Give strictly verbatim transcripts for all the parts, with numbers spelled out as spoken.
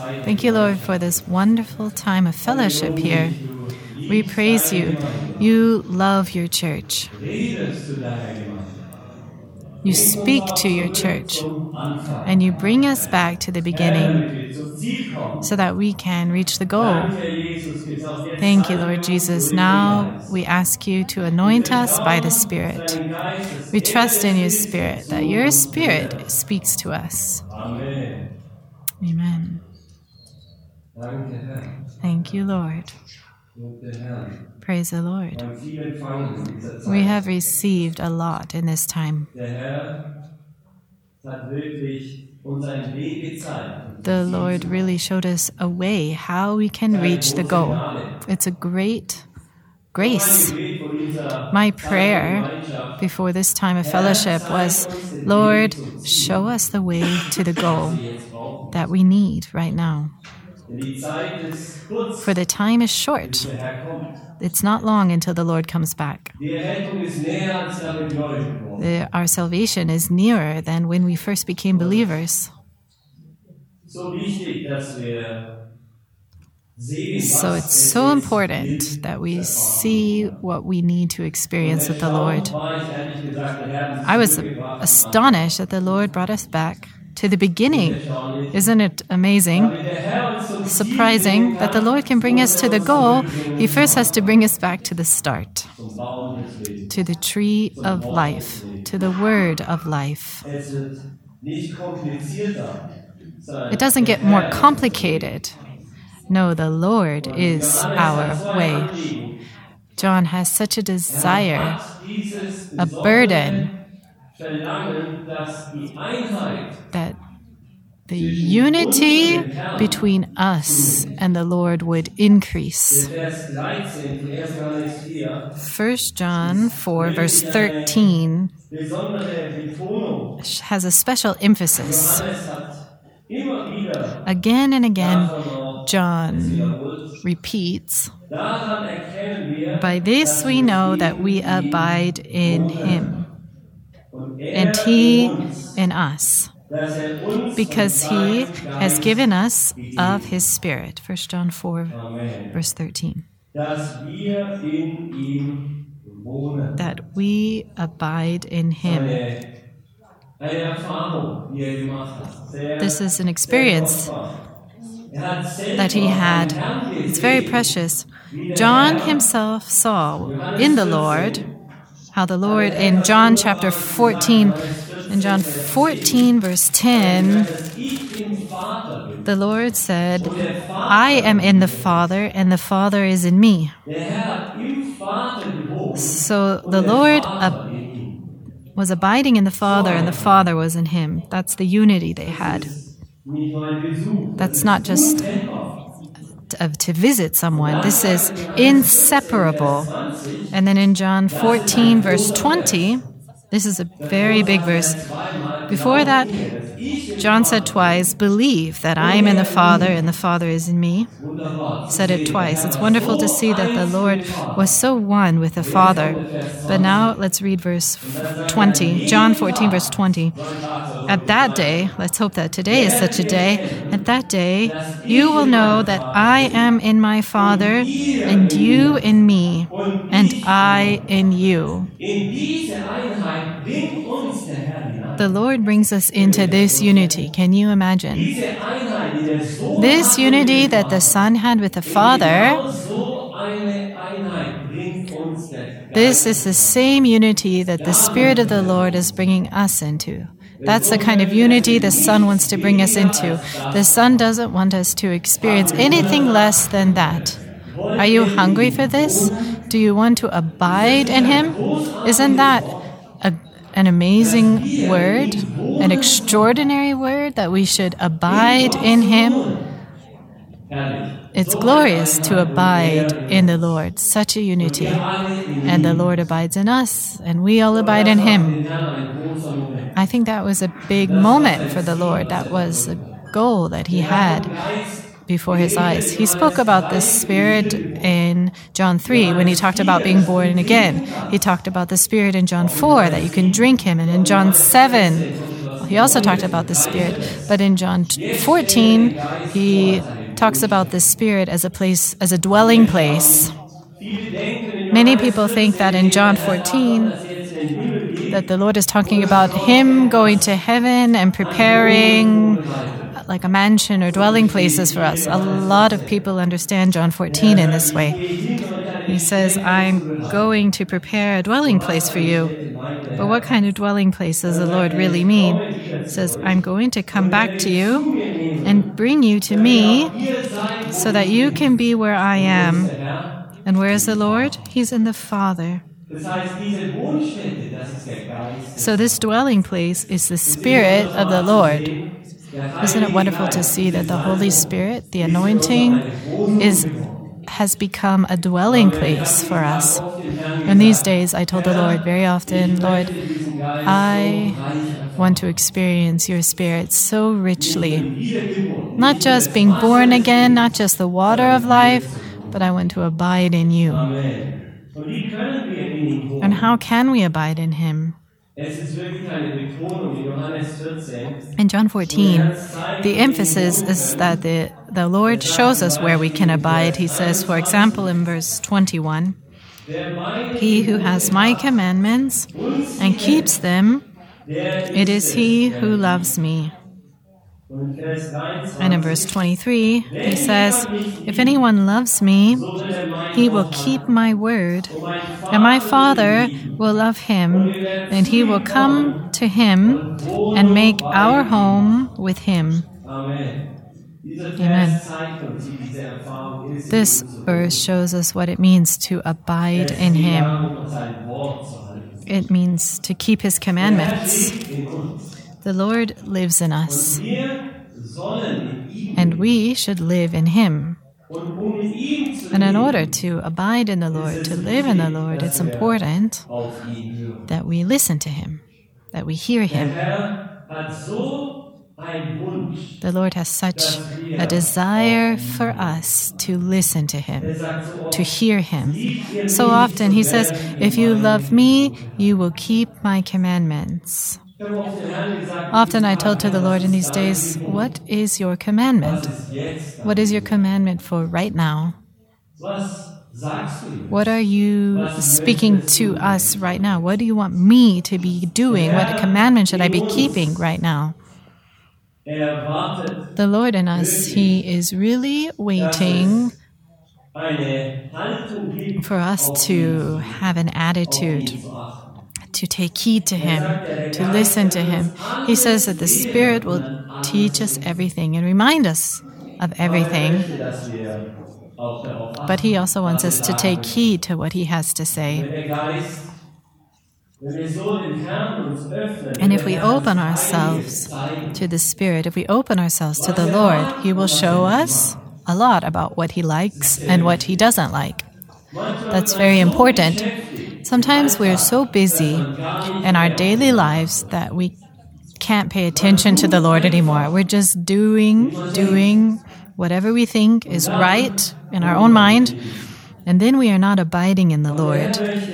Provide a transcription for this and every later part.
Thank you, Lord, for this wonderful time of fellowship here. We praise you. You love your church. You speak to your church, and you bring us back to the beginning so that we can reach the goal. Thank you, Lord Jesus. Now we ask you to anoint us by the Spirit. We trust in your Spirit, that your Spirit speaks to us. Amen. Thank you, Lord. Praise the Lord. We have received a lot in this time. The Lord really showed us a way how we can reach the goal. It's a great grace. My prayer before this time of fellowship was, Lord, show us the way to the goal that we need right now. For the time is short. It's not long until the Lord comes back. The, our salvation is nearer than when we first became believers. So it's so important that we see what we need to experience with the Lord. I was astonished that the Lord brought us back to the beginning. Isn't it amazing? Surprising that the Lord can bring us to the goal. He first has to bring us back to the start, to the tree of life, to the word of life. It doesn't get more complicated. No, the Lord is our way. John has such a desire, a burden, that the unity between us and the Lord would increase. First John four, verse thirteen has a special emphasis. Again and again, John repeats, "By this we know that we abide in him, and he in us, because he has given us of his Spirit." First John four, verse thirteen. That we abide in him. This is an experience that he had. It's very precious. John himself saw in the Lord how the Lord in John chapter fourteen, in John fourteen verse ten, the Lord said, "I am in the Father, and the Father is in me." So the Lord ab- was abiding in the Father, and the Father was in him. That's the unity they had. That's not just to, to visit someone. This is inseparable. And then in John fourteen, verse twenty, this is a very big verse. Before that, John said twice, "Believe that I am in the Father and the Father is in me." He said it twice. It's wonderful to see that the Lord was so one with the Father. But now let's read verse twenty. John fourteen, verse twenty. "At that day," let's hope that today is such a day, "at that day you will know that I am in my Father, and you in me, and I in you." The Lord brings us into this unity. Can you imagine? This unity that the Son had with the Father, this is the same unity that the Spirit of the Lord is bringing us into. That's the kind of unity the Son wants to bring us into. The Son doesn't want us to experience anything less than that. Are you hungry for this? Do you want to abide in Him? Isn't that a An amazing word, an extraordinary word, that we should abide in Him? It's glorious to abide in the Lord, such a unity. And the Lord abides in us, and we all abide in Him. I think that was a big moment for the Lord. That was a goal that He had before His eyes. He spoke about the Spirit in John three when He talked about being born again. He talked about the Spirit in John four, that you can drink Him. And in John seven, He also talked about the Spirit. But in John fourteen, he talks about the Spirit as a place, as a dwelling place. Many people think that in John fourteen, that the Lord is talking about Him going to heaven and preparing like a mansion or dwelling places for us. A lot of people understand John fourteen in this way. He says, I'm going to prepare a dwelling place for you. But what kind of dwelling place does the Lord really mean? He says, I'm going to come back to you and bring you to me so that you can be where I am. And where is the Lord? He's in the Father. So this dwelling place is the Spirit of the Lord. Isn't it wonderful to see that the Holy Spirit, the anointing, is has become a dwelling place for us? In these days, I told the Lord very often, Lord, I want to experience your Spirit so richly. Not just being born again, not just the water of life, but I want to abide in you. And how can we abide in Him? In John fourteen, the emphasis is that the, the Lord shows us where we can abide. He says, for example, in verse twenty-one, He who has my commandments and keeps them, it is he who loves me. And in verse twenty-three, he says, if anyone loves me, he will keep my word, and my Father will love him, and he will come to him and make our home with him. Amen. This verse shows us what it means to abide in Him. It means to keep His commandments. The Lord lives in us, and we should live in Him. And in order to abide in the Lord, to live in the Lord, it's important that we listen to Him, that we hear Him. The Lord has such a desire for us to listen to Him, to hear Him. So often He says, if you love me, you will keep my commandments. Often I told to the Lord in these days, what is your commandment? What is your commandment for right now? What are you speaking to us right now? What do you want me to be doing? What commandment should I be keeping right now? The Lord in us, He is really waiting for us to have an attitude, to take heed to Him, to listen to Him. He says that the Spirit will teach us everything and remind us of everything. But He also wants us to take heed to what He has to say. And if we open ourselves to the Spirit, if we open ourselves to the Lord, He will show us a lot about what He likes and what He doesn't like. That's very important. Sometimes we're so busy in our daily lives that we can't pay attention to the Lord anymore. We're just doing, doing whatever we think is right in our own mind, and then we are not abiding in the Lord.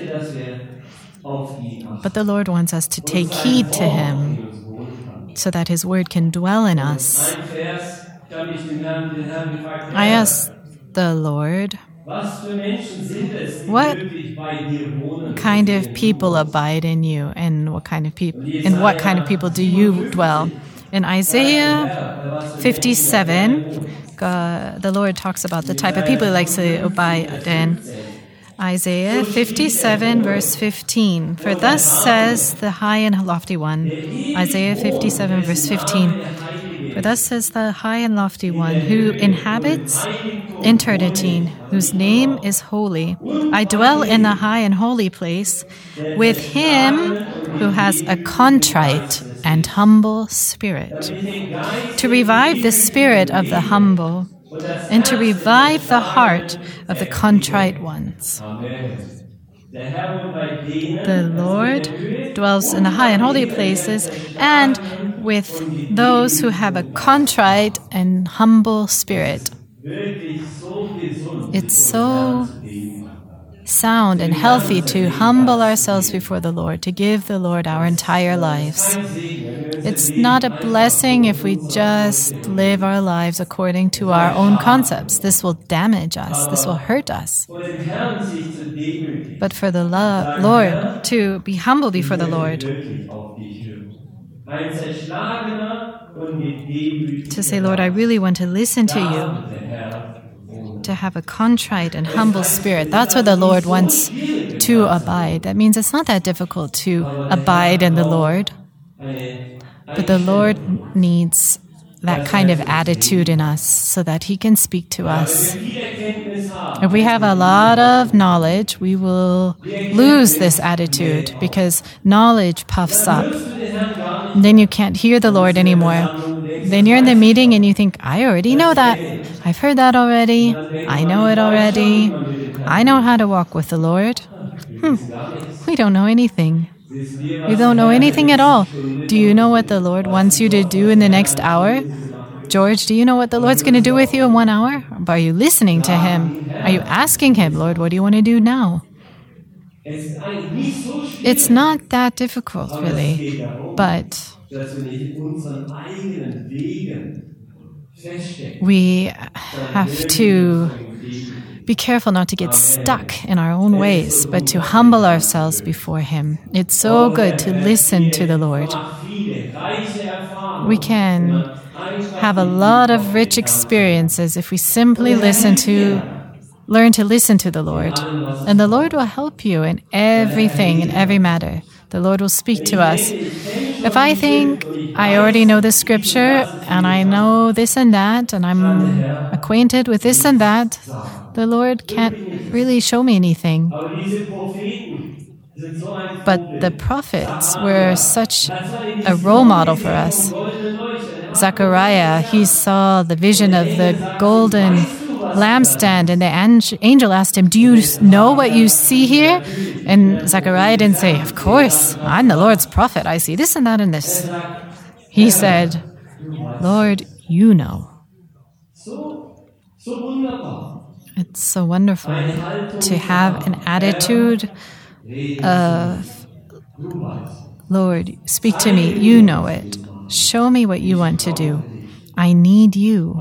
But the Lord wants us to take heed to Him so that His word can dwell in us. I asked the Lord, what kind of people abide in you, and what kind of people, in what kind of people do you dwell? In Isaiah fifty-seven, God, the Lord talks about the type of people He likes to abide in. Isaiah fifty-seven, verse fifteen. For thus says the high and lofty one. Isaiah fifty-seven, verse fifteen. For thus says the high and lofty one, who inhabits eternity, whose name is holy. I dwell in the high and holy place with him who has a contrite and humble spirit, to revive the spirit of the humble, and to revive the heart of the contrite ones. The Lord dwells in the high and holy places and with those who have a contrite and humble spirit. It's so sound and healthy to humble ourselves before the Lord, to give the Lord our entire lives. It's not a blessing if we just live our lives according to our own concepts. This will damage us. This will hurt us. But for the lo- Lord, to be humble before the Lord, to say, Lord, I really want to listen to you, to have a contrite and humble spirit. That's what the Lord wants to abide. That means it's not that difficult to abide in the Lord. But the Lord needs that kind of attitude in us so that He can speak to us. If we have a lot of knowledge, we will lose this attitude because knowledge puffs up. And then you can't hear the Lord anymore. Then you're in the meeting and you think, I already know that. I've heard that already. I know it already. I know how to walk with the Lord. Hmm. We don't know anything. We don't know anything at all. Do you know what the Lord wants you to do in the next hour? George, do you know what the Lord's going to do with you in one hour? Are you listening to Him? Are you asking Him, Lord, what do you want to do now? It's not that difficult, really, but we have to be careful not to get stuck in our own ways, but to humble ourselves before Him. It's so good to listen to the Lord. We can have a lot of rich experiences if we simply listen to, learn to listen to the Lord. And the Lord will help you in everything, in every matter. The Lord will speak to us. If I think I already know the scripture and I know this and that and I'm acquainted with this and that, the Lord can't really show me anything. But the prophets were such a role model for us. Zechariah, he saw the vision of the golden lampstand, and the angel asked him, do you know what you see here? And Zechariah didn't say, of course, I'm the Lord's prophet. I see this and that and this. He said, Lord, you know. It's so wonderful to have an attitude of, Lord, speak to me. You know it. Show me what you want to do. I need you.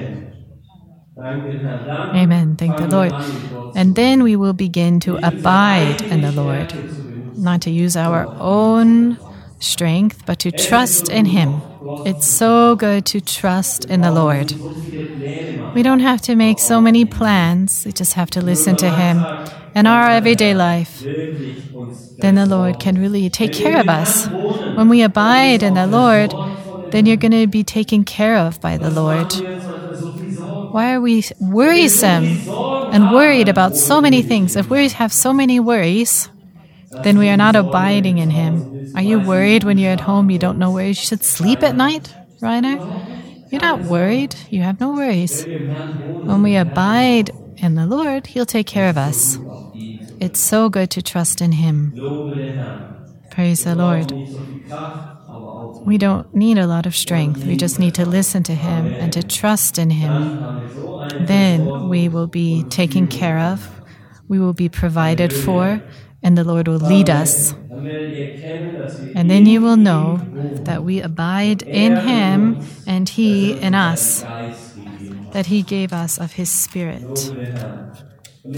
Amen. Thank the Lord. And then we will begin to abide in the Lord, not to use our own strength, but to trust in Him. It's so good to trust in the Lord. We don't have to make so many plans. We just have to listen to Him in our everyday life. Then the Lord can really take care of us. When we abide in the Lord, then you're going to be taken care of by the Lord. Why are we worrisome and worried about so many things? If we have so many worries, then we are not abiding in Him. Are you worried when you're at home, you don't know where you should sleep at night, Rainer? You're not worried. You have no worries. When we abide in the Lord, He'll take care of us. It's so good to trust in Him. Praise the Lord. We don't need a lot of strength. We just need to listen to Him and to trust in Him. Then we will be taken care of. We will be provided for, and the Lord will lead us. And then you will know that we abide in Him and He in us, that He gave us of His Spirit. And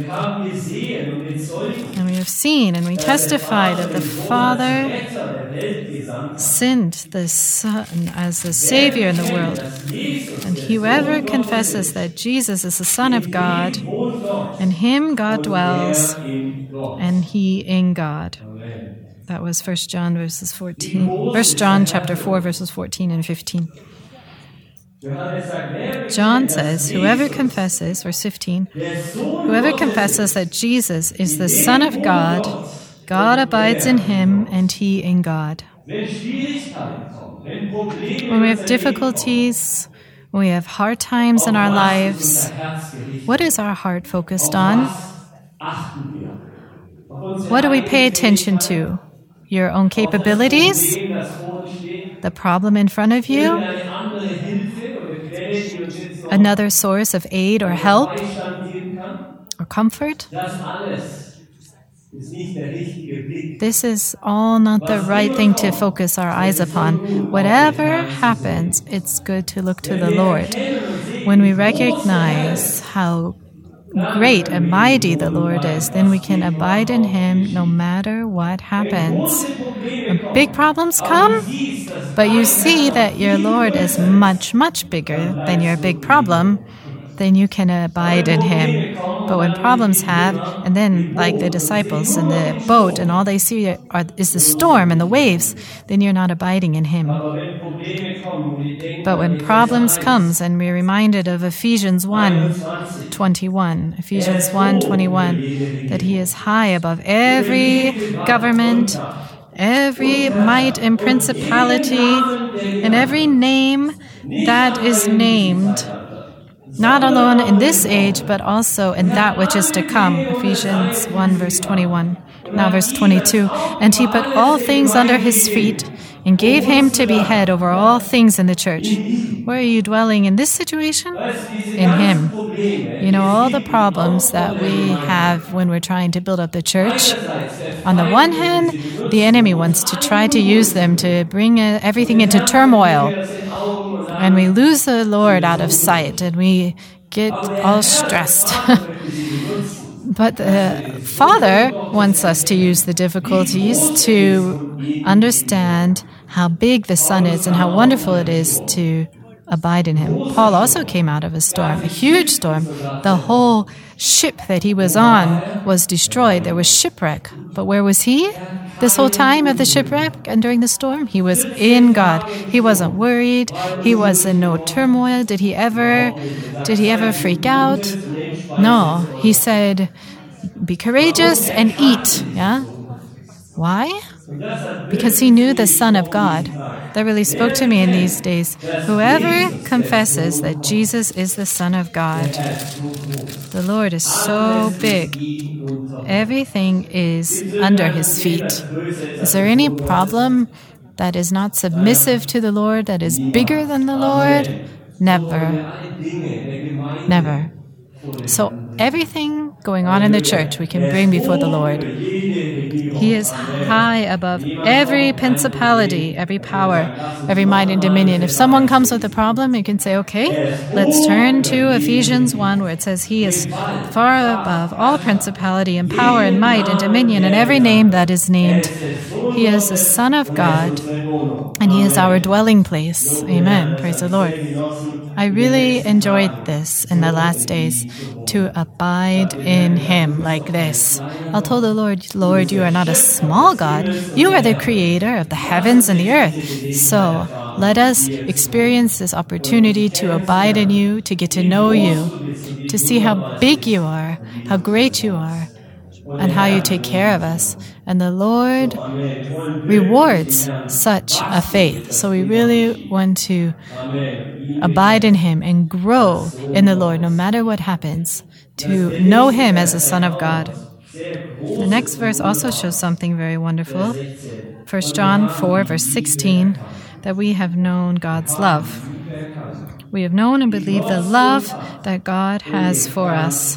we have seen and we testify that the Father sent the Son as the Savior in the world. And whoever confesses that Jesus is the Son of God, in Him God dwells, and He in God. That was First John verses fourteen. First John chapter four verses fourteen and fifteen. John says, whoever confesses, verse fifteen, whoever confesses that Jesus is the Son of God, God abides in Him and He in God. When we have difficulties, when we have hard times in our lives, what is our heart focused on? What do we pay attention to? Your own capabilities? The problem in front of you? Another source of aid or help or comfort? This is all not the right thing to focus our eyes upon. Whatever happens, it's good to look to the Lord. When we recognize how great and mighty the Lord is, then we can abide in Him no matter what happens. When big problems come, but you see that your Lord is much, much bigger than your big problem, then you can abide in Him. But when problems have, and then like the disciples in the boat, and all they see are, is the storm and the waves, then you're not abiding in Him. But when problems comes, and we're reminded of Ephesians one twenty-one, Ephesians one twenty-one, that He is high above every government, every might and principality, and every name that is named, not alone in this age, but also in that which is to come. Ephesians one, verse twenty-one. Now verse twenty-two. And He put all things under His feet, and gave Him to be head over all things in the church. Where are you dwelling in this situation? In Him. You know, all the problems that we have when we're trying to build up the church. On the one hand, the enemy wants to try to use them to bring everything into turmoil. And we lose the Lord out of sight, and we get all stressed. But the Father wants us to use the difficulties to understand how big the Son is and how wonderful it is to abide in Him. Paul also came out of a storm, a huge storm. The whole ship that he was on was destroyed. There was shipwreck. But where was he this whole time of the shipwreck and during the storm? He was in God. He wasn't worried. He was in no turmoil. Did he ever, did he ever freak out? No. He said, be courageous and eat. Yeah? Why? Because he knew the Son of God. That really spoke to me in these days. Whoever confesses that Jesus is the Son of God, the Lord is so big. Everything is under His feet. Is there any problem that is not submissive to the Lord, that is bigger than the Lord? Never. Never. So everything going on in the church we can bring before the Lord. He is high above every principality, every power, every might and dominion. If someone comes with a problem, you can say, okay, let's turn to Ephesians one, where it says He is far above all principality and power and might and dominion and every name that is named. He is the Son of God, and He is our dwelling place. Amen. Praise the Lord. I really enjoyed this in the last days, to abide in Him like this. I'll tell the Lord, Lord, you are not a small God. You are the creator of the heavens and the earth. So let us experience this opportunity to abide in You, to get to know You, to see how big You are, how great You are, and how You take care of us. And the Lord rewards such a faith. So we really want to abide in Him and grow in the Lord no matter what happens, to know Him as the Son of God. The next verse also shows something very wonderful. First John four, verse sixteen, that we have known God's love. We have known and believed the love that God has for us.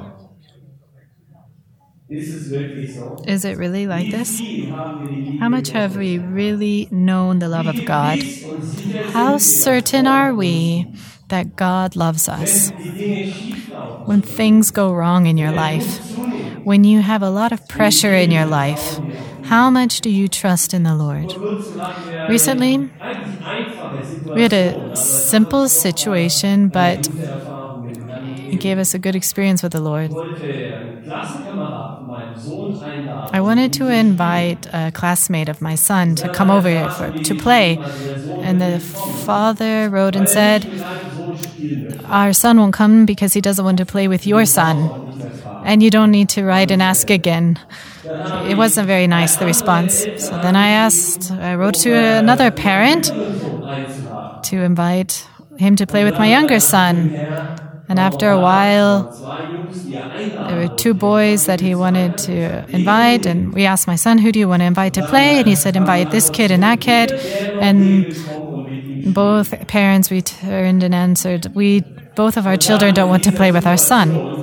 Is it really like this? How much have we really known the love of God? How certain are we that God loves us? When things go wrong in your life, when you have a lot of pressure in your life, how much do you trust in the Lord? Recently, we had a simple situation, but it gave us a good experience with the Lord. I wanted to invite a classmate of my son to come over for, to play. And the father wrote and said, our son won't come because he doesn't want to play with your son. And you don't need to write and ask again. It wasn't very nice, the response. So then I asked, I wrote to another parent to invite him to play with my younger son. And after a while, there were two boys that he wanted to invite, and we asked my son, who do you want to invite to play? And he said, invite this kid and that kid. And both parents returned and answered, we, both of our children don't want to play with our son.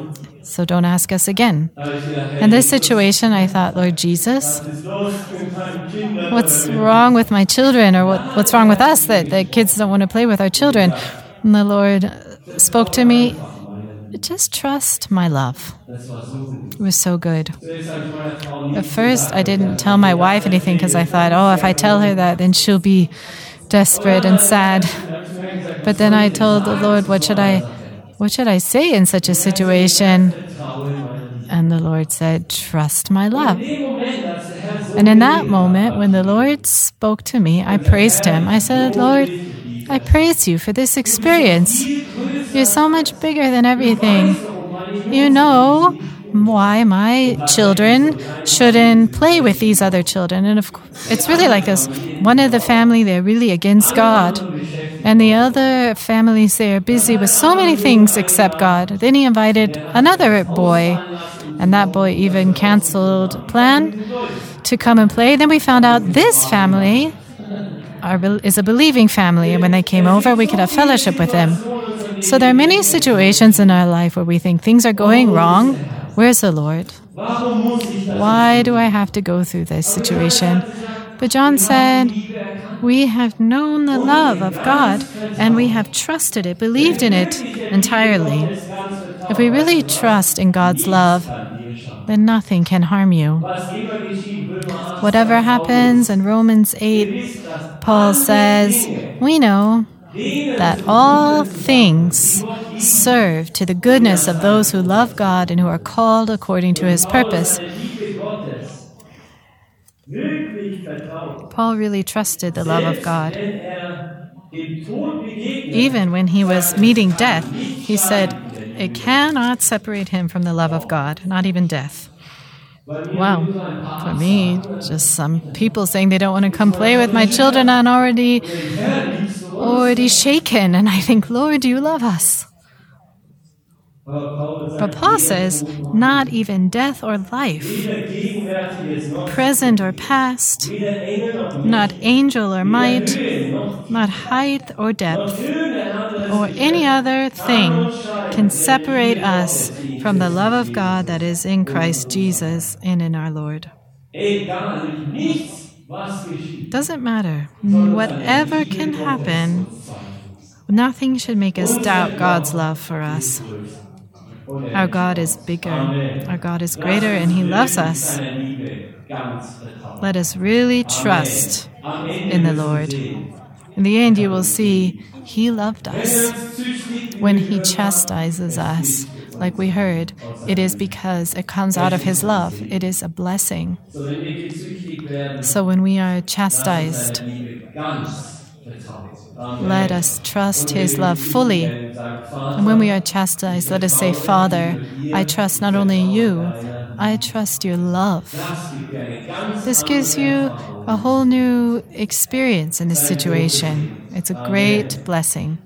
So don't ask us again. In this situation, I thought, Lord Jesus, what's wrong with my children? Or what, what's wrong with us that, that kids don't want to play with our children? And the Lord spoke to me, just trust my love. It was so good. At first, I didn't tell my wife anything because I thought, oh, if I tell her that, then she'll be desperate and sad. But then I told the Lord, what should I, what should I say in such a situation? And the Lord said, trust my love. And in that moment, when the Lord spoke to me, I praised Him. I said, Lord, I praise You for this experience. You're so much bigger than everything. You know why my children shouldn't play with these other children. And of course, it's really like this. One of the family, they're really against God. And the other families, they are busy with so many things except God. Then He invited another boy. And that boy even canceled plan to come and play. Then we found out this family are, is a believing family. And when they came over, we could have fellowship with them. So there are many situations in our life where we think things are going wrong. Where's the Lord? Why do I have to go through this situation? But John said, we have known the love of God, and we have trusted it, believed in it entirely. If we really trust in God's love, then nothing can harm you. Whatever happens in Romans eight, Paul says, we know that all things serve to the goodness of those who love God and who are called according to His purpose. Paul really trusted the love of God. Even when he was meeting death, he said, it cannot separate him from the love of God, not even death. Wow. For me, just some people saying they don't want to come play with my children, I'm already, already shaken. And I think, Lord, do You love us? But Paul says, not even death or life, present or past, not angel or might, not height or depth, or any other thing can separate us from the love of God that is in Christ Jesus and in our Lord. Doesn't matter. Whatever can happen, nothing should make us doubt God's love for us. Our God is bigger. Our God is greater, and He loves us. Let us really trust in the Lord. In the end, you will see He loved us. When He chastises us, like we heard, it is because it comes out of His love. It is a blessing. So when we are chastised, let us trust His love fully. And when we are chastised, let us say, Father, I trust not only You, I trust Your love. This gives you a whole new experience in this situation. It's a great blessing.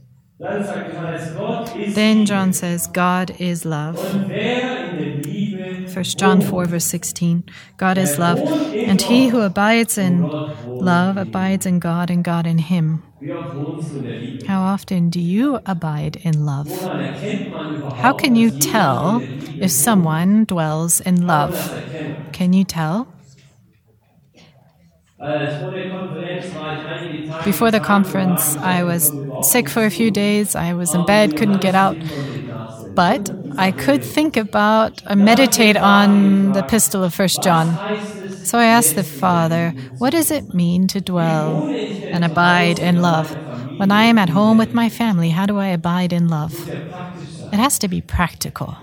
Then John says, God is love. First John four, verse sixteen. God is love, and he who abides in love abides in God, and God in him. How often do you abide in love? How can you tell if someone dwells in love? Can you tell? Before the conference, I was sick for a few days. I was in bed, couldn't get out. But I could think about, uh, meditate on the epistle of First John. So I asked the Father, what does it mean to dwell and abide in love? When I am at home with my family, how do I abide in love? It has to be practical.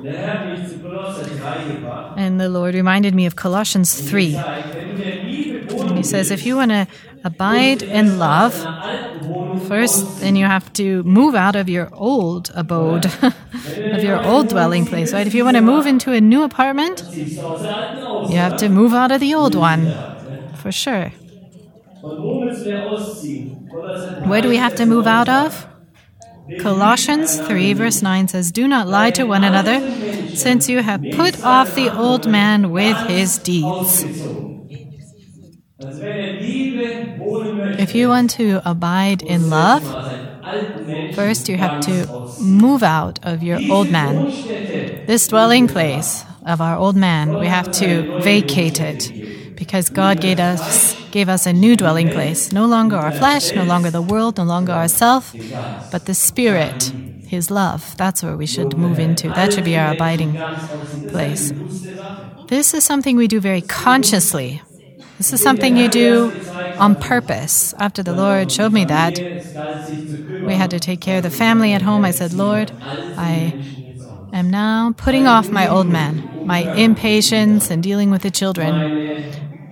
And the Lord reminded me of Colossians three. And He says, if you want to abide in love, first, then you have to move out of your old abode, of your old dwelling place, right? If you want to move into a new apartment, you have to move out of the old one, for sure. Where do we have to move out of? Colossians three, verse nine says, do not lie to one another, since you have put off the old man with his deeds. If you want to abide in love, first you have to move out of your old man. This dwelling place of our old man, we have to vacate it because God gave us, gave us a new dwelling place. No longer our flesh, no longer the world, no longer ourself, but the Spirit, His love. That's where we should move into. That should be our abiding place. This is something we do very consciously. This is something you do on purpose. After the Lord showed me that, we had to take care of the family at home. I said, Lord, I am now putting off my old man, my impatience and dealing with the children,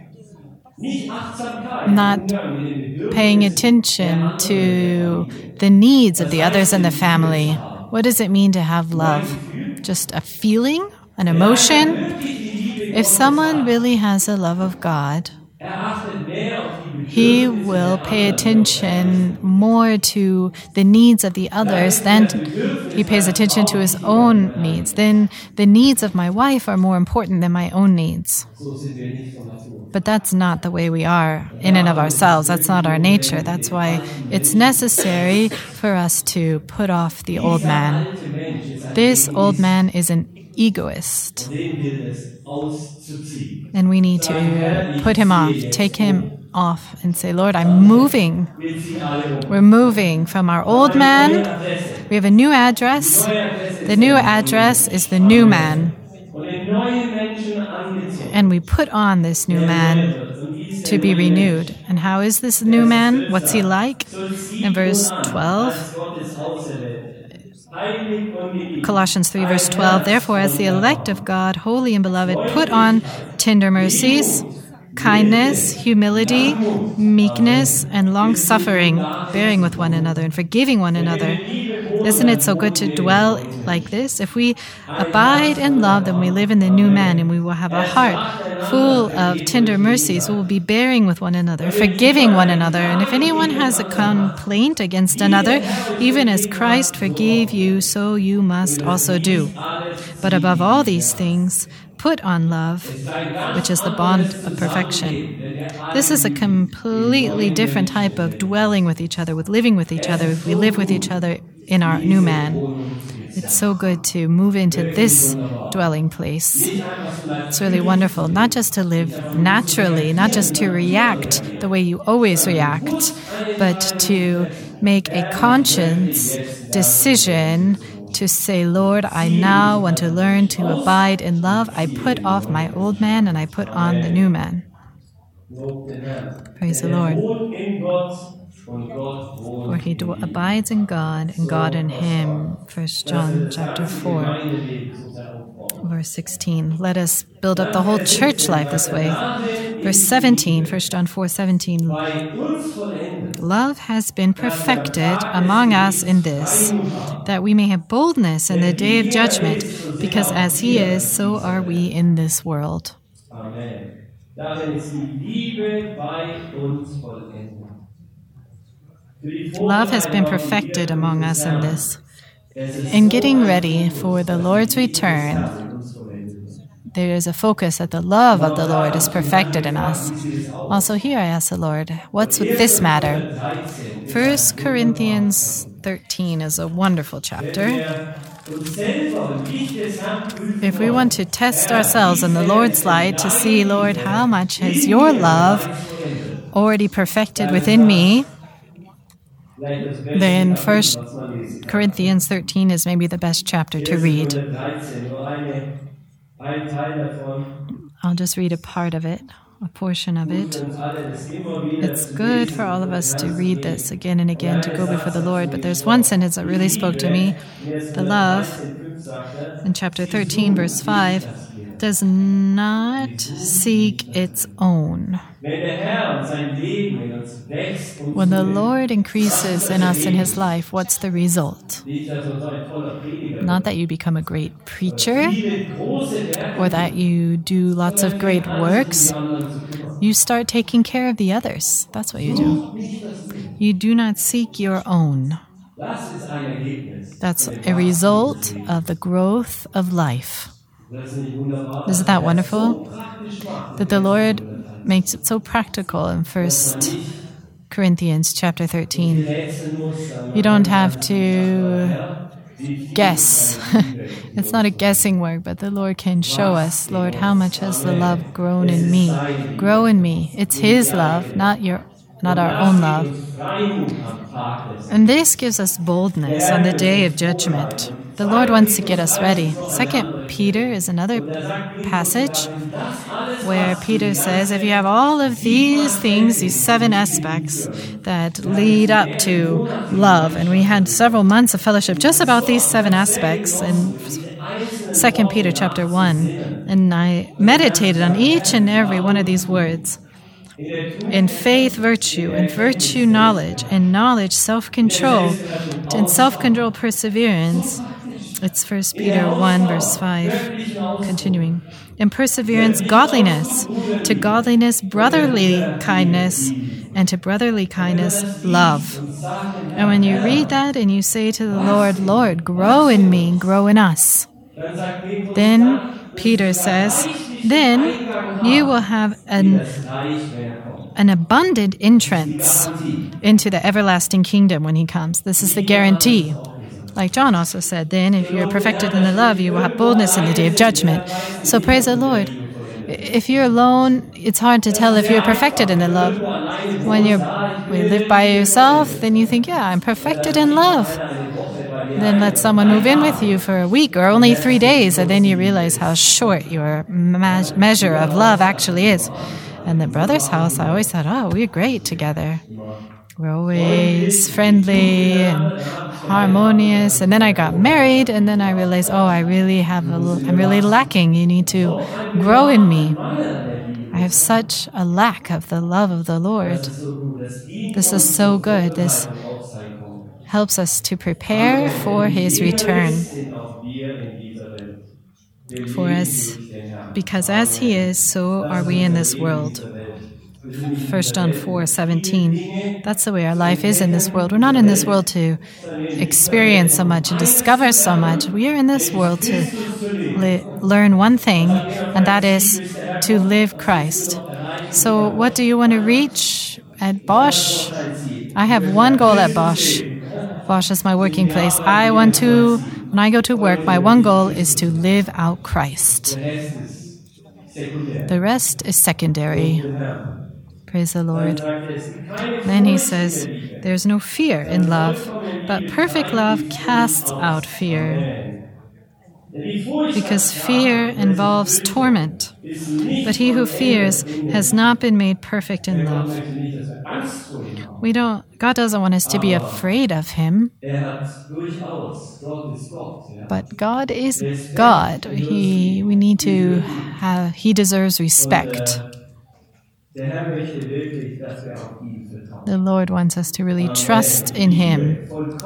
not paying attention to the needs of the others in the family. What does it mean to have love? Just a feeling, an emotion? If someone really has a love of God, he will pay attention more to the needs of the others than he pays attention to his own needs. Then the needs of my wife are more important than my own needs. But that's not the way we are in and of ourselves. That's not our nature. That's why it's necessary for us to put off the old man. This old man is an egoist. And we need to put him off, take him off and say, Lord, I'm moving. We're moving from our old man. We have a new address. The new address is the new man. And we put on this new man to be renewed. And how is this new man? What's he like? In verse twelve, Colossians three, verse twelve, therefore, as the elect of God, holy and beloved, put on tender mercies, kindness, humility, meekness, and long-suffering, bearing with one another and forgiving one another. Isn't it so good to dwell like this? If we abide in love, then we live in the new man, and we will have a heart full of tender mercies. We will be bearing with one another, forgiving one another. And if anyone has a complaint against another, even as Christ forgave you, so you must also do. But above all these things, put on love, which is the bond of perfection. This is a completely different type of dwelling with each other, with living with each other. We live with each other in our new man. It's so good to move into this dwelling place. It's really wonderful, not just to live naturally, not just to react the way you always react, but to make a conscious decision to say, Lord, I now want to learn to abide in love. I put off my old man and I put on the new man. Praise the Lord. For he d- abides in God and God in him. First John chapter four, verse sixteen. Let us build up the whole church life this way. Verse seventeen, First John four, seventeen. Love has been perfected among us in this, that we may have boldness in the day of judgment, because as he is, so are we in this world. Amen. Darin ist die Liebe bei uns vollendet. Love has been perfected among us in this. In getting ready for the Lord's return, there is a focus that the love of the Lord is perfected in us. Also here I ask the Lord, what's with this matter? First Corinthians thirteen is a wonderful chapter. If we want to test ourselves in the Lord's light to see, Lord, how much has your love already perfected within me, then First Corinthians thirteen is maybe the best chapter to read. I'll just read a part of it, a portion of it. It's good for all of us to read this again and again, to go before the Lord, but there's one sentence that really spoke to me. The love, in chapter thirteen, verse five, does not seek its own. When the Lord increases in us in his life, what's the result? Not that you become a great preacher or that you do lots of great works. You start taking care of the others. That's what you do. You do not seek your own. That's a result of the growth of life. Isn't that wonderful? That the Lord makes it so practical in First Corinthians chapter thirteen. You don't have to guess. It's not a guessing work, but the Lord can show us, Lord, how much has the love grown in me? Grow in me. It's His love, not your, not our own love. And this gives us boldness on the day of judgment. The Lord wants to get us ready. Second Peter is another passage where Peter says, if you have all of these things, these seven aspects that lead up to love, and we had several months of fellowship just about these seven aspects in Second Peter chapter one, and I meditated on each and every one of these words. In faith, virtue, and virtue, knowledge, and knowledge, self-control, and self-control, perseverance. It's First Peter one, verse five, continuing. In perseverance, godliness, to godliness, brotherly kindness, and to brotherly kindness, love. And when you read that and you say to the Lord, Lord, grow in me, grow in us, then Peter says, then you will have an, an abundant entrance into the everlasting kingdom when He comes. This is the guarantee. Like John also said, then if you're perfected in the love, you will have boldness in the day of judgment. So praise the Lord. If you're alone, it's hard to tell if you're perfected in the love. When you're when you live by yourself, then you think, yeah, I'm perfected in love. Then let someone move in with you for a week or only three days, and then you realize how short your me- measure of love actually is. And the brother's house, I always thought, oh, we're great together. We're always friendly and harmonious. And then I got married, and then I realized, oh, I really have a little, I'm really lacking. You need to grow in me. I have such a lack of the love of the Lord. This is so good. This helps us to prepare for His return. For us, because as He is, so are we in this world. First John four seventeen. That's the way our life is in this world. We're not in this world to experience so much and discover so much. We are in this world to li- learn one thing, and that is to live Christ. So what do you want to reach at Bosch? I have one goal at Bosch. Bosch is my working place. I want to, when I go to work, my one goal is to live out Christ. The rest is secondary. Praise the Lord. Then he says, there's no fear in love, but perfect love casts out fear. Because fear involves torment, but he who fears has not been made perfect in love. We don't, God doesn't want us to be afraid of Him, but God is God. He, we need to have, He deserves respect. The Lord wants us to really trust in Him.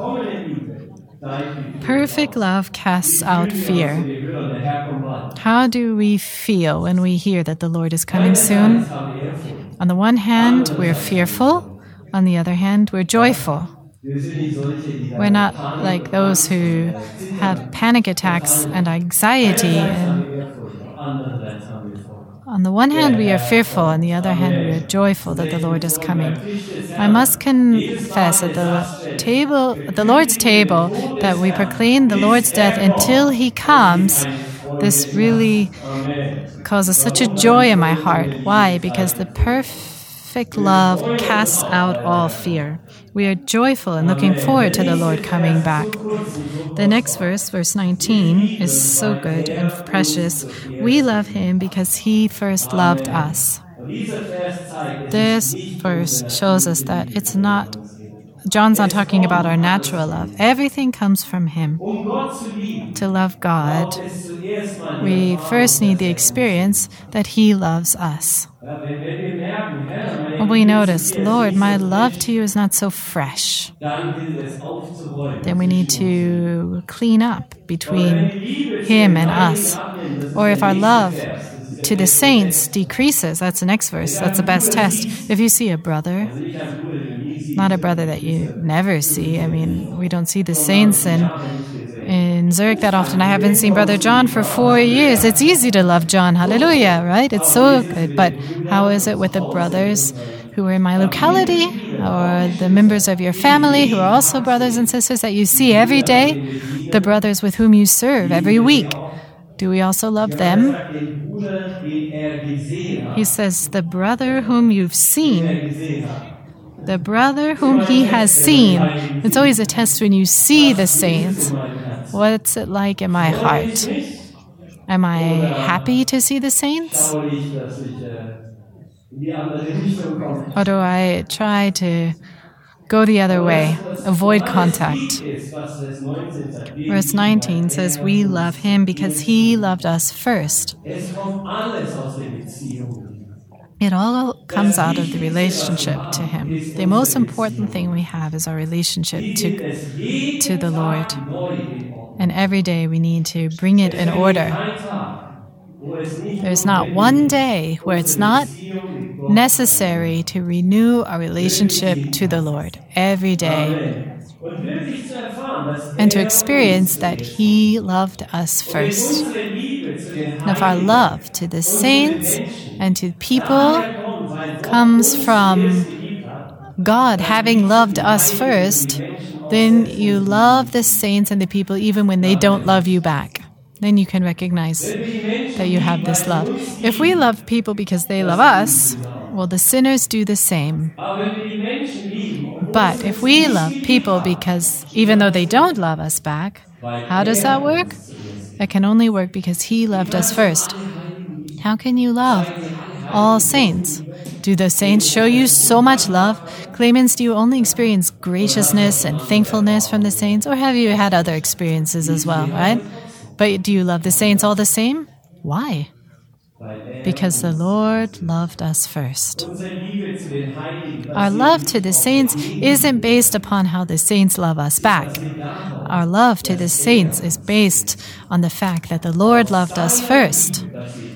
Perfect love casts out fear. How do we feel when we hear that the Lord is coming soon? On the one hand, we're fearful. On the other hand, we're joyful. We're not like those who have panic attacks and anxiety. And on the one hand, we are fearful. On the other hand, we are joyful that the Lord is coming. I must confess that the table, the Lord's table, that we proclaim the Lord's death until He comes, this really causes such a joy in my heart. Why? Because the perfect love casts out all fear. We are joyful and looking forward to the Lord coming back. The next verse, verse nineteen, is so good and precious. We love Him because He first loved us. This verse shows us that it's not, John's not talking about our natural love. Everything comes from Him. To love God, we first need the experience that He loves us. When we notice, Lord, my love to you is not so fresh, then we need to clean up between Him and us. Or if our love to the saints decreases, that's the next verse, that's the best test. If you see a brother, not a brother that you never see, I mean, we don't see the saints in, in Zurich that often. I haven't seen Brother John for four years. It's easy to love John, hallelujah, right? It's so good. But how is it with the brothers who are in my locality, or the members of your family who are also brothers and sisters that you see every day, the brothers with whom you serve every week. Do we also love them? He says, the brother whom you've seen, the brother whom he has seen. It's always a test when you see the saints. What's it like in my heart? Am I happy to see the saints? Or do I try to go the other way, avoid contact? Verse nineteen says, we love him because he loved us first. It all comes out of the relationship to him. The most important thing we have is our relationship to, to the Lord. And every day we need to bring it in order. There's not one day where it's not necessary to renew our relationship to the Lord. Every day. And to experience that he loved us first. And if our love to the saints and to people comes from God having loved us first, then you love the saints and the people even when they don't love you back. Then you can recognize that you have this love. If we love people because they love us, well, the sinners do the same. But if we love people because even though they don't love us back, how does that work? It can only work because he loved us first. How can you love all saints? Do the saints show you so much love? Claimants, do you only experience graciousness and thankfulness from the saints? Or have you had other experiences as well, right? But do you love the saints all the same? Why? Because the Lord loved us first. Our love to the saints isn't based upon how the saints love us back. Our love to the saints is based on the fact that the Lord loved us first.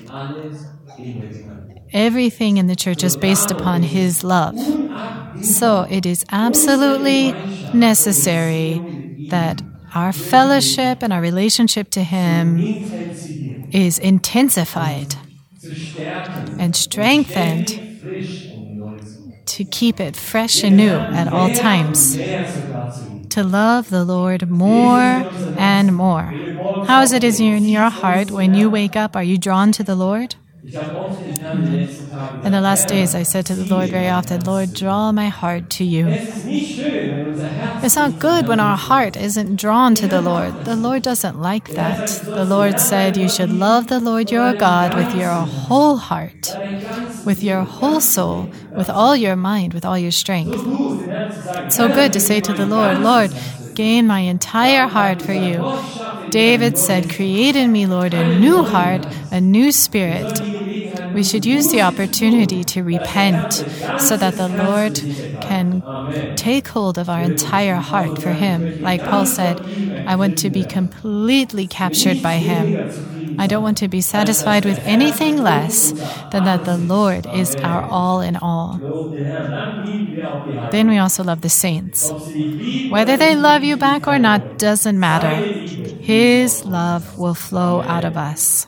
Everything in the church is based upon his love. So it is absolutely necessary that our fellowship and our relationship to him is intensified and strengthened to keep it fresh and new at all times, to love the Lord more and more. How is it in your heart when you wake up? Are you drawn to the Lord? In the last days, I said to the Lord very often, Lord, draw my heart to you. It's not good when our heart isn't drawn to the Lord. The Lord doesn't like that. The Lord said you should love the Lord your God with your whole heart, with your whole soul, with all your mind, with all your strength. It's so good to say to the Lord, Lord, gain my entire heart for you. David said, create in me, Lord, a new heart, a new spirit. We should use the opportunity to repent so that the Lord can take hold of our entire heart for him. Like Paul said, I want to be completely captured by him. I don't want to be satisfied with anything less than that the Lord is our all in all. Then we also love the saints. Whether they love you back or not doesn't matter. His love will flow out of us.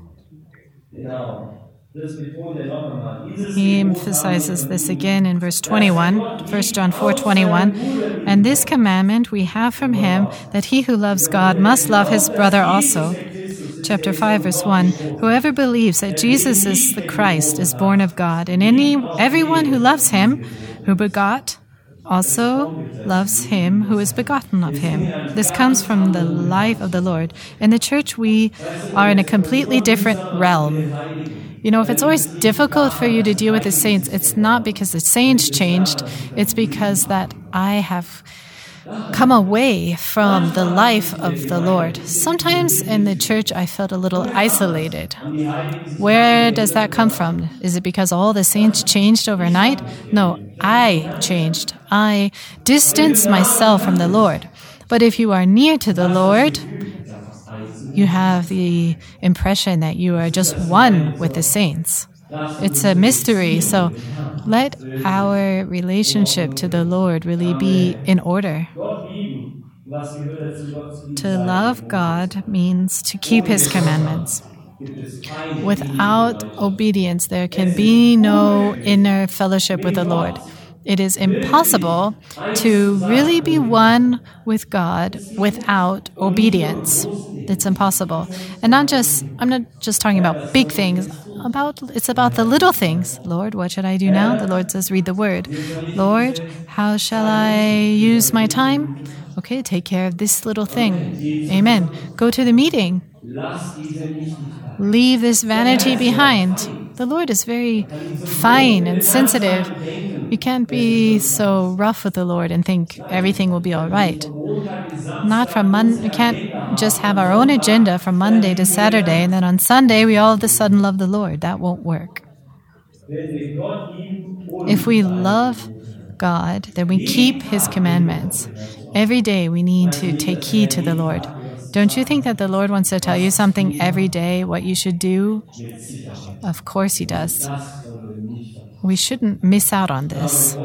He emphasizes this again in verse twenty-one, First John four twenty-one. And this commandment we have from him, that he who loves God must love his brother also. Chapter five, verse one. Whoever believes that Jesus is the Christ is born of God, and any everyone who loves him, who begot, also loves him who is begotten of him. This comes from the life of the Lord. In the church, we are in a completely different realm. You know, if it's always difficult for you to deal with the saints, it's not because the saints changed. It's because that I have come away from the life of the Lord. Sometimes in the church, I felt a little isolated. Where does that come from? Is it because all the saints changed overnight? No, I changed. I distanced myself from the Lord. But if you are near to the Lord, you have the impression that you are just one with the saints. It's a mystery, so let our relationship to the Lord really be in order. To love God means to keep his commandments. Without obedience, there can be no inner fellowship with the Lord. It is impossible to really be one with God without obedience. It's impossible. And not just, I'm not just talking about big things. About It's about the little things. Lord, what should I do now? The Lord says, read the word. Lord, how shall I use my time? Okay, take care of this little thing. Amen. Go to the meeting. Leave this vanity behind. The Lord is very fine and sensitive. You can't be so rough with the Lord and think everything will be all right. Not from Mon- we can't just have our own agenda from Monday to Saturday, and then on Sunday we all of a sudden love the Lord. That won't work. If we love God, then we keep His commandments. Every day we need to take heed to the Lord. Don't you think that the Lord wants to tell you something every day, what you should do? Of course He does. We shouldn't miss out on this.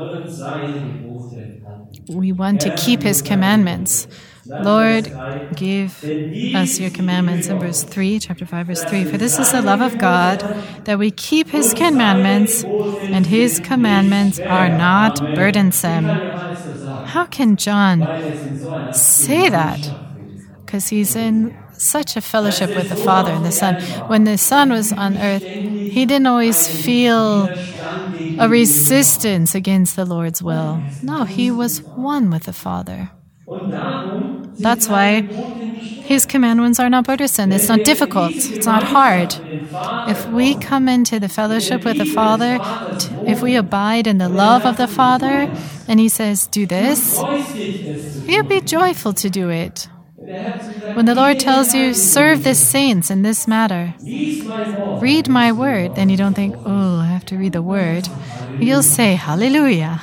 We want to keep His commandments. Lord, give us your commandments. In verse three, chapter five, verse three. For this is the love of God, that we keep His commandments, and His commandments are not burdensome. How can John say that? Because he's in such a fellowship with the Father and the Son. When the Son was on earth, he didn't always feel a resistance against the Lord's will. No, he was one with the Father. That's why His commandments are not burdensome. It's not difficult. It's not hard. If we come into the fellowship with the Father, if we abide in the love of the Father, and He says, do this, you'll be joyful to do it. When the Lord tells you, serve the saints in this matter, read my word, then you don't think, oh, I have to read the word. You'll say, hallelujah.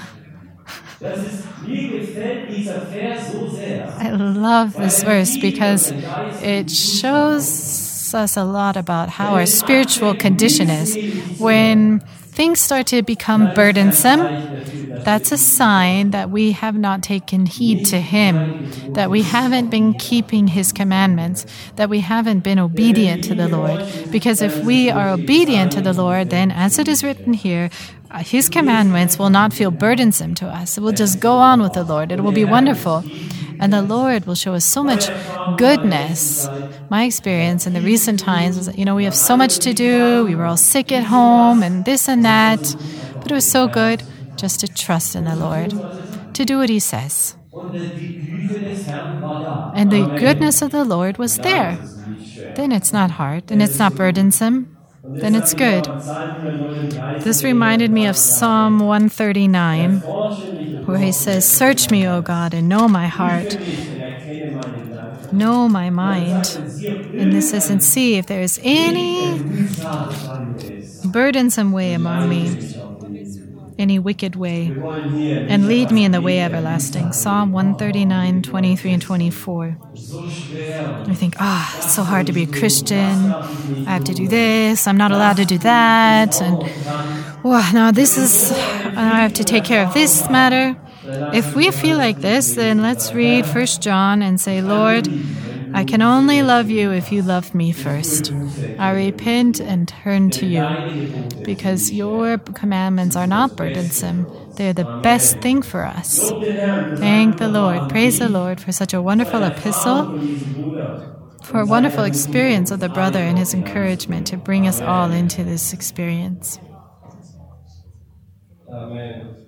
I love this verse because it shows us a lot about how our spiritual condition is. When things start to become burdensome, that's a sign that we have not taken heed to Him, that we haven't been keeping His commandments, that we haven't been obedient to the Lord. Because if we are obedient to the Lord, then as it is written here, His commandments will not feel burdensome to us. It will just go on with the Lord. It will be wonderful. And the Lord will show us so much goodness. My experience in the recent times was that, you know, we have so much to do. We were all sick at home and this and that. But it was so good just to trust in the Lord, to do what He says. And the goodness of the Lord was there. Then it's not hard. Then it's not burdensome. Then it's good. This reminded me of Psalm one thirty-nine, where he says, search me, O God, and know my heart. Know my mind. And this says, and see if there is any burdensome way among me, any wicked way, and lead me in the way everlasting. Psalm one thirty-nine, twenty-three and twenty-four. I think, ah, oh, it's so hard to be a Christian. I have to do this. I'm not allowed to do that. And, well, now this is, I have to take care of this matter. If we feel like this, then let's read First John and say, Lord, I can only love you if you love me first. I repent and turn to you because your commandments are not burdensome. They're the best thing for us. Thank the Lord. Praise the Lord for such a wonderful epistle, for a wonderful experience of the brother and his encouragement to bring us all into this experience. Amen.